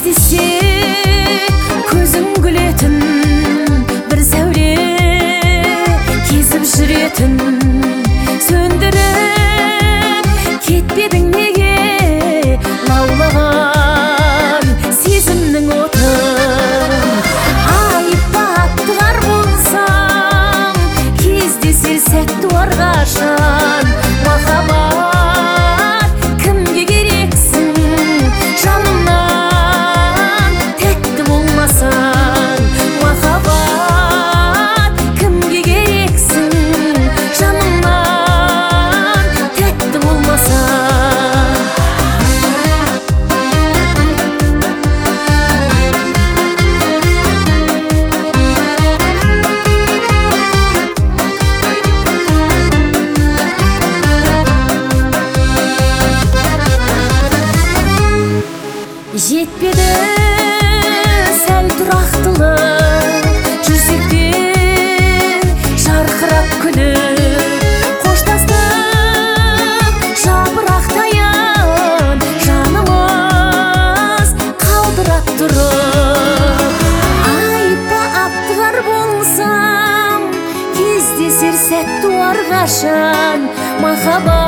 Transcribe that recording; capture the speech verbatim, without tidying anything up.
кездессе көзің күлетін бір сәуле кезіп жүретін сөндіріп кетпедің неге лаулаған сезімнің отын айыптап болсам кездесер сәт туар қашан махаббат кімге керексің жанымнан тәтті болмасаң махаббат кімге керексің жанымнан тәтті болмасаң жетпеді сәл тұрақтылық жүрсек те жарқырап күліп қоштастық жапырақтайын жанымыз қалдырап тұрып айыпта аптығар болсам кездесер сәт туар қашан махаббат